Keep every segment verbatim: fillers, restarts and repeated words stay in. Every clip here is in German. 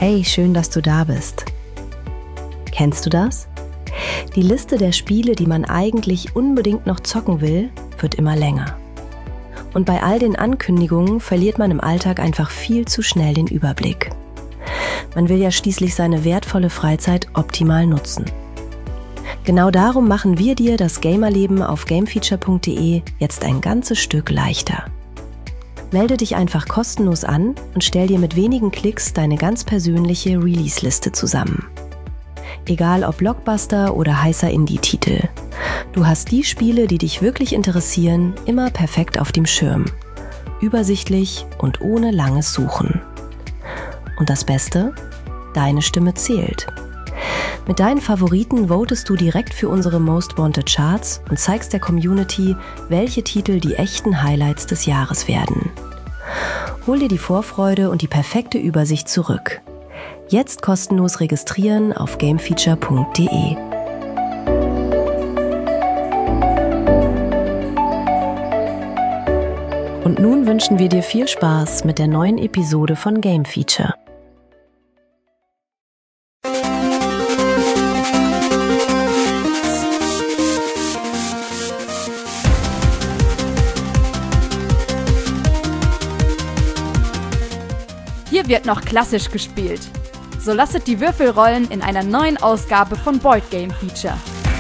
Hey, schön, dass du da bist. Kennst du das? Die Liste der Spiele, die man eigentlich unbedingt noch zocken will, wird immer länger. Und bei all den Ankündigungen verliert man im Alltag einfach viel zu schnell den Überblick. Man will ja schließlich seine wertvolle Freizeit optimal nutzen. Genau darum machen wir dir das Gamerleben auf gamefeature punkt de jetzt ein ganzes Stück leichter. Melde dich einfach kostenlos an und stell dir mit wenigen Klicks deine ganz persönliche Release-Liste zusammen. Egal ob Blockbuster oder heißer Indie-Titel. Du hast die Spiele, die dich wirklich interessieren, immer perfekt auf dem Schirm. Übersichtlich und ohne langes Suchen. Und das Beste? Deine Stimme zählt. Mit deinen Favoriten votest du direkt für unsere Most Wanted Charts und zeigst der Community, welche Titel die echten Highlights des Jahres werden. Hol dir die Vorfreude und die perfekte Übersicht zurück. Jetzt kostenlos registrieren auf gamefeature punkt de. Und nun wünschen wir dir viel Spaß mit der neuen Episode von Game Feature. Hier wird noch klassisch gespielt. So lasset die Würfel rollen in einer neuen Ausgabe von Board Game Feature.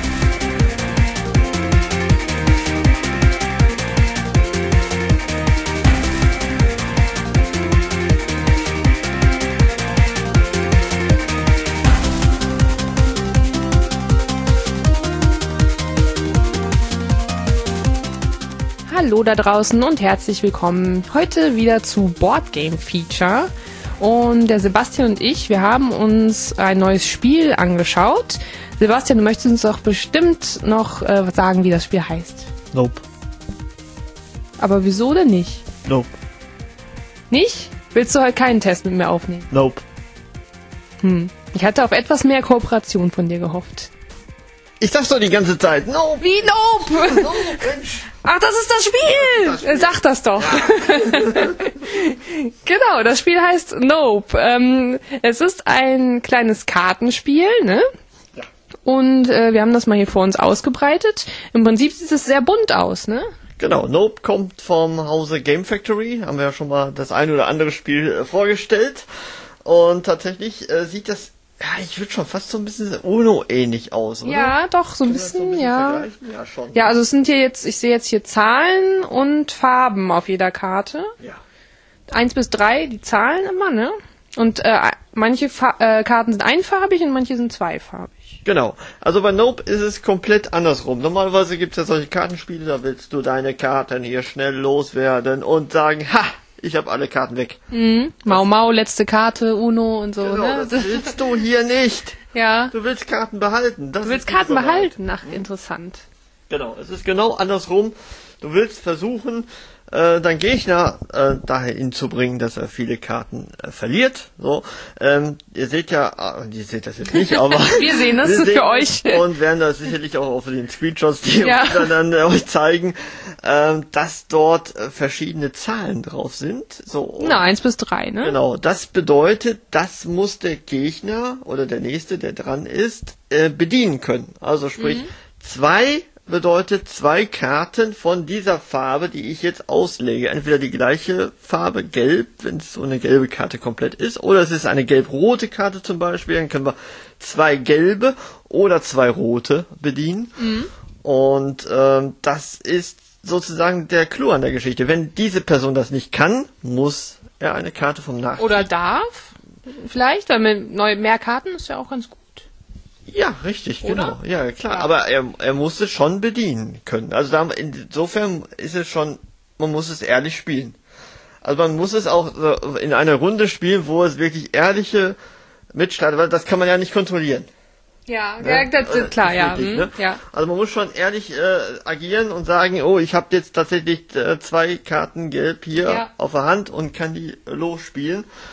Hallo da draußen und herzlich willkommen heute wieder zu Board Game Feature. Und der Sebastian und ich, wir haben uns ein neues Spiel angeschaut. Sebastian, du möchtest uns doch bestimmt noch äh, sagen, wie das Spiel heißt. Nope. Aber wieso denn nicht? Nope. Nicht? Willst du heute keinen Test mit mir aufnehmen? Nope. Hm. Ich hatte auf etwas mehr Kooperation von dir gehofft. Ich sag's doch die ganze Zeit. Nope. Wie Nope? Nope, Mensch. Ach, das ist das Spiel! Das Spiel. Sag das doch. Ja. Genau, das Spiel heißt Nope. Ähm, es ist ein kleines Kartenspiel, ne? Ja. Und äh, wir haben das mal hier vor uns ausgebreitet. Im Prinzip sieht es sehr bunt aus, ne? Genau, Nope kommt vom Hause Game Factory. Haben wir ja schon mal das ein oder andere Spiel äh, vorgestellt. Und tatsächlich äh, sieht das, ja, ich würde schon fast so ein bisschen Uno-ähnlich aus, oder? Ja, doch, so ein Können wir das bisschen, so ein bisschen ja. vergleichen? Ja, schon. Ja, also es sind hier jetzt, ich sehe jetzt hier Zahlen und Farben auf jeder Karte. Ja. Eins bis drei, die Zahlen immer, ne? Und äh, manche Fa- äh, Karten sind einfarbig und manche sind zweifarbig. Genau. Also bei Nope ist es komplett andersrum. Normalerweise gibt es ja solche Kartenspiele, da willst du deine Karten hier schnell loswerden und sagen, ha, ich habe alle Karten weg. Mhm. Mau Mau, letzte Karte, Uno und so, Genau, ne? das willst du hier nicht. Ja. Du willst Karten behalten. Das Du willst ist die Karten Besonderheit. behalten? Ach, interessant. Genau, es ist genau andersrum. Du willst versuchen, äh, deinen Gegner äh, dahin zu bringen, dass er viele Karten äh, verliert. So, ähm, ihr seht ja, äh, ihr seht das jetzt nicht, aber Wir sehen das wir für sehen euch. und werden das sicherlich auch auf den Screenshots, die Ja. wir dann äh, euch zeigen, ähm, dass dort äh, verschiedene Zahlen drauf sind. So, Na, eins bis drei, ne? Genau, das bedeutet, das muss der Gegner oder der Nächste, der dran ist, äh, bedienen können. Also sprich, Mhm. zwei bedeutet zwei Karten von dieser Farbe, die ich jetzt auslege. Entweder die gleiche Farbe, gelb, wenn es so eine gelbe Karte komplett ist, oder es ist eine gelb-rote Karte zum Beispiel, dann können wir zwei gelbe oder zwei rote bedienen. Mhm. Und ähm, das ist sozusagen der Clou an der Geschichte. Wenn diese Person das nicht kann, muss er eine Karte vom Nachteil. Oder darf? Vielleicht, weil mit neu, mehr Karten ist ja auch ganz gut. Ja, richtig, Oder? genau. Ja, klar. Ja. Aber er, er muss es schon bedienen können. Also da, insofern ist es schon, man muss es ehrlich spielen. Also man muss es auch äh, in einer Runde spielen, wo es wirklich ehrliche Mitstreiter, weil das kann man ja nicht kontrollieren. Ja, Ne? ja das, Also, klar, ja. wirklich, hm, ne? ja. Also man muss schon ehrlich äh, agieren und sagen, oh, ich habe jetzt tatsächlich äh, zwei Karten gelb hier Ja. auf der Hand und kann die losspielen.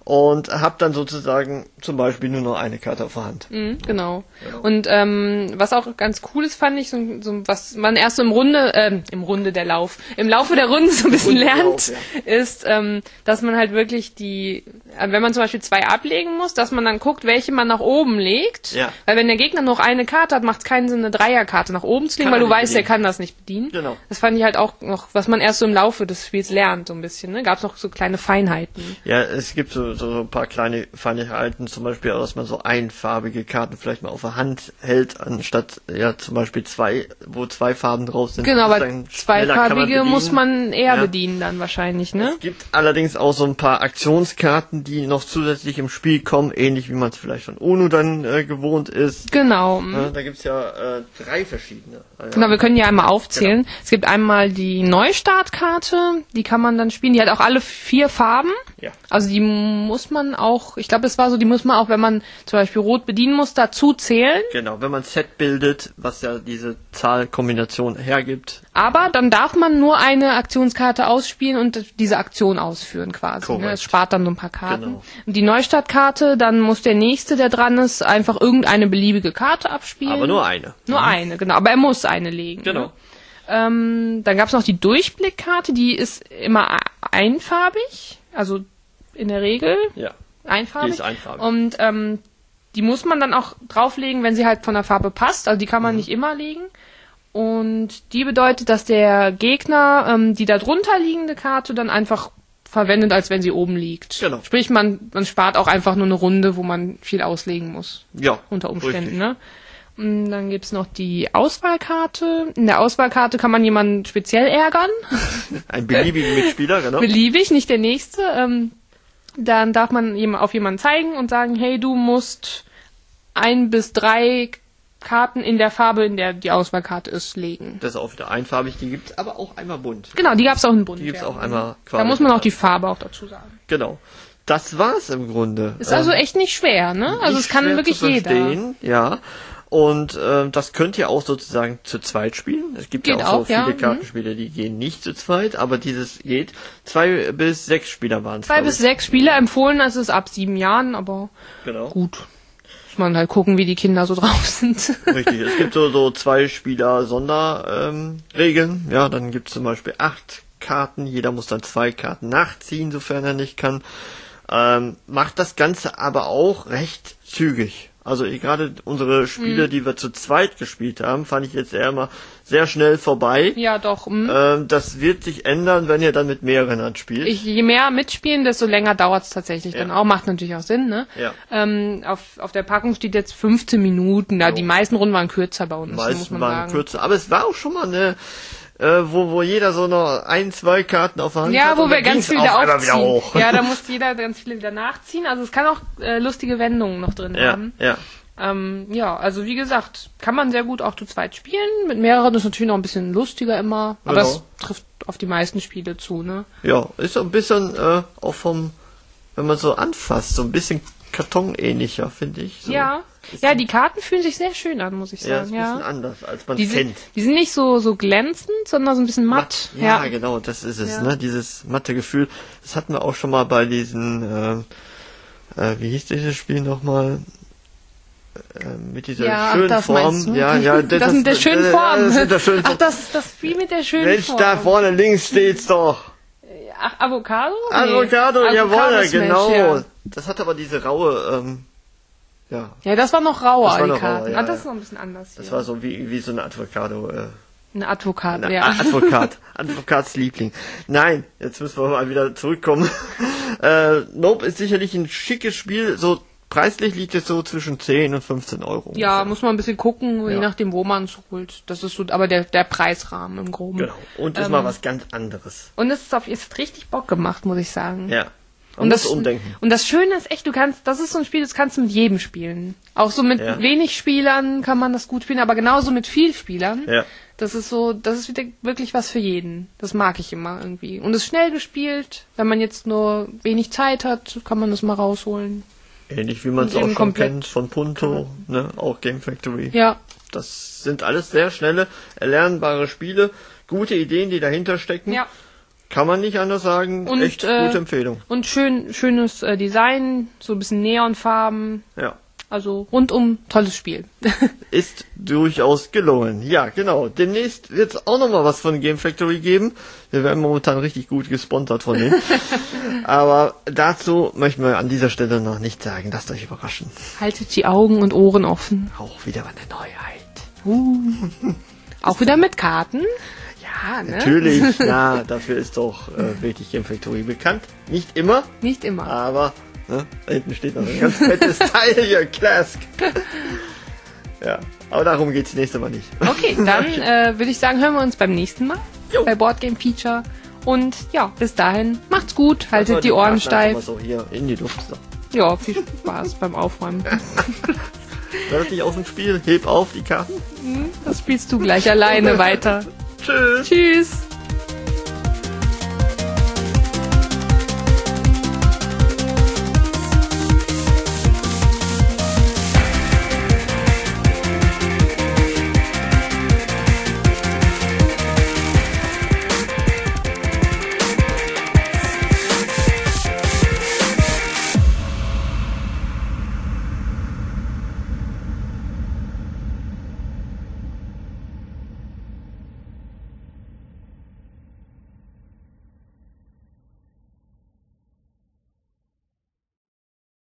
und habe dann sozusagen zum Beispiel nur noch eine Karte auf der Hand. Mhm, genau. genau. Und ähm, was auch ganz cool ist, fand ich, so, so, was man erst so im Runde, ähm, im Runde der Lauf, im Laufe der Runde so ein bisschen lernt, Lauf, ja. ist, ähm, dass man halt wirklich die, äh, wenn man zum Beispiel zwei ablegen muss, dass man dann guckt, welche man nach oben legt. Ja. Weil wenn der Gegner noch eine Karte hat, macht es keinen Sinn, eine Dreierkarte nach oben zu legen, kann weil du weißt, bedienen. Der kann das nicht bedienen. Genau. Das fand ich halt auch noch, was man erst so im Laufe des Spiels lernt, so ein bisschen. Ne? Gab es noch so kleine Feinheiten. Ja, es gibt so, so, so ein paar kleine Feinheiten, zum Beispiel, dass man so einfarbige Karten vielleicht mal auf der Hand hält, anstatt ja zum Beispiel zwei, wo zwei Farben drauf sind. Genau, aber zweifarbige muss man eher ja. bedienen dann wahrscheinlich, ne? Es gibt allerdings auch so ein paar Aktionskarten, die noch zusätzlich im Spiel kommen, ähnlich wie man es vielleicht von UNO dann äh, gewohnt ist. Genau. Ja, da gibt's ja äh, drei verschiedene. Also, genau, wir können ja einmal aufzählen. Genau. Es gibt einmal die Neustartkarte, die kann man dann spielen, die hat auch alle vier Farben. Ja. Also die muss man auch, ich glaube, es war so, die muss man auch, wenn man zum Beispiel Rot bedienen muss, dazu zählen. Genau, wenn man Set bildet, was ja diese Zahlkombination hergibt. Aber dann darf man nur eine Aktionskarte ausspielen und diese Aktion ausführen quasi. Ne? Es spart dann so ein paar Karten. Genau. Und die Neustartkarte, dann muss der Nächste, der dran ist, einfach irgendeine beliebige Karte abspielen. Aber nur eine. Nur mhm. eine, genau. Aber er muss eine legen. Genau. Ne? Ähm, dann gab es noch die Durchblickkarte, die ist immer einfarbig, also in der Regel ja. einfarbig. Die ist einfarbig. Und ähm, die muss man dann auch drauflegen, wenn sie halt von der Farbe passt. Also die kann man mhm. nicht immer legen. Und die bedeutet, dass der Gegner ähm, die da drunter liegende Karte dann einfach verwendet, als wenn sie oben liegt. Genau. Sprich, man, man spart auch einfach nur eine Runde, wo man viel auslegen muss. Ja. Unter Umständen, richtig. Ne? Und dann gibt's noch die Auswahlkarte. In der Auswahlkarte kann man jemanden speziell ärgern. Ein beliebigen Mitspieler, genau. Beliebig, nicht der Nächste. Ähm, dann darf man auf jemanden zeigen und sagen, hey, du musst ein bis drei Karten in der Farbe, in der die Auswahlkarte ist, legen. Das ist auch wieder einfarbig, die gibt's aber auch einmal bunt. Genau, die gab's auch in bunt. Die gibt's auch einmal quasi. Da muss man auch die Farbe auch dazu sagen. Genau. Das war's im Grunde. Ist also echt nicht schwer, ne? Also es kann wirklich jeder. Ja. Und äh, das könnt ihr auch sozusagen zu zweit spielen. Es gibt geht ja auch, auch so viele ja. Kartenspiele, die gehen nicht zu zweit, aber dieses geht. Zwei bis sechs Spieler waren es. Zwei bis sechs Spieler empfohlen, also es ist ab sieben Jahren, aber genau. Gut. Muss man halt gucken, wie die Kinder so drauf sind. Richtig, es gibt so, so zwei Spieler Sonderregeln. Ähm, ja, dann gibt es zum Beispiel acht Karten, jeder muss dann zwei Karten nachziehen, sofern er nicht kann. Ähm, macht das Ganze aber auch recht zügig. Also gerade unsere Spiele, mm. die wir zu zweit gespielt haben, fand ich jetzt eher mal sehr schnell vorbei. Ja, doch. Mm. Ähm, das wird sich ändern, wenn ihr dann mit mehreren anspielt. Ich, je mehr mitspielen, desto länger dauert es tatsächlich ja. dann auch. Macht natürlich auch Sinn, ne? Ja. Ähm, auf, auf der Packung steht jetzt fünfzehn Minuten. Ja, jo. Die meisten Runden waren kürzer bei uns. Die meisten muss man waren sagen. kürzer. Aber es war auch schon mal eine... Äh, wo, wo jeder so noch ein, zwei Karten auf der Hand ja, hat. Ja, wo wir ganz viele wieder aufziehen. Wieder hoch. Ja, da muss jeder ganz viele wieder nachziehen. Also es kann auch äh, lustige Wendungen noch drin ja, haben. Ja. Ähm, ja, also wie gesagt, kann man sehr gut auch zu zweit spielen. Mit mehreren ist natürlich noch ein bisschen lustiger immer. Aber genau. es trifft auf die meisten Spiele zu, ne? Ja, ist so ein bisschen äh, auch vom, wenn man so anfasst, so ein bisschen kartonähnlicher, finde ich. So. Ja. Ja, die Karten fühlen sich sehr schön an, muss ich sagen. Ja, ist ein bisschen ja. anders, als man die es sind, kennt. Die sind nicht so, so glänzend, sondern so ein bisschen matt. matt. Ja, ja, genau, das ist es, ja. ne? Dieses matte Gefühl. Das hatten wir auch schon mal bei diesen, äh, äh, wie hieß dieses Spiel nochmal? Äh, mit dieser ja, schönen ach, Form. Ja, ja, das, das mit der schönen äh, Form. Das mit der schönen Form. Ach, das, das Spiel mit der schönen Mensch, Form. da vorne links steht's doch. Ach, Avocado? Nee. Avocado, jawohl, genau. Ja. Das hat aber diese raue, ähm, ja. Ja, das war noch rauer, war die noch Karten. Rauer, ja, ah, das ja. ist noch ein bisschen anders hier. Das war so wie, wie so eine Avocado, äh. Eine Advokat, eine ja. Advokat. Advokatsliebling. Nein, jetzt müssen wir mal wieder zurückkommen. äh, Nope ist sicherlich ein schickes Spiel, so preislich liegt es so zwischen zehn und fünfzehn Euro. Ja, ungefähr. Muss man ein bisschen gucken, je ja. nachdem, wo man es holt. Das ist so, aber der, der Preisrahmen im Groben. Genau. Und ist ähm, mal was ganz anderes. Und es ist auf, es hat richtig Bock gemacht, muss ich sagen. Ja. Man und muss das, umdenken. Und das Schöne ist echt, du kannst, das ist so ein Spiel, das kannst du mit jedem spielen. Auch so mit ja. wenig Spielern kann man das gut spielen, aber genauso mit viel Spielern. Ja. Das ist so, das ist wieder wirklich was für jeden. Das mag ich immer irgendwie. Und es ist schnell gespielt. Wenn man jetzt nur wenig Zeit hat, kann man das mal rausholen. Ähnlich wie man es auch schon kennt von Punto, ne, auch Game Factory. Ja. Das sind alles sehr schnelle, erlernbare Spiele, gute Ideen, die dahinter stecken. Ja. Kann man nicht anders sagen. Und, echt äh, gute Empfehlung. Und schön, schönes äh, Design, so ein bisschen Neonfarben. Ja. Also rundum tolles Spiel. Ist durchaus gelungen. Ja, genau. Demnächst wird es auch nochmal was von Game Factory geben. Wir werden momentan richtig gut gesponsert von denen. Aber dazu möchten wir an dieser Stelle noch nicht sagen. Lasst euch überraschen. Haltet die Augen und Ohren offen. Auch wieder eine Neuheit. Uh. Auch wieder mit Karten. Ja, ne? Natürlich. Ja, dafür ist doch äh, wirklich Game Factory bekannt. Nicht immer. Nicht immer. Aber ne, da hinten steht noch ein ganz fettes Teil hier. Clask. Ja, aber darum geht's nächste Mal nicht. Okay, dann äh, würde ich sagen, hören wir uns beim nächsten Mal Jo. bei Boardgame Feature. Und ja, bis dahin, macht's gut, haltet Also, die Ohren Karten einfach mal steif. so hier in die Luft. So. Ja, viel Spaß beim Aufräumen. War das nicht aus dem Spiel? Heb auf die Karten. Das spielst du gleich alleine weiter. Tschüss. Tschüss.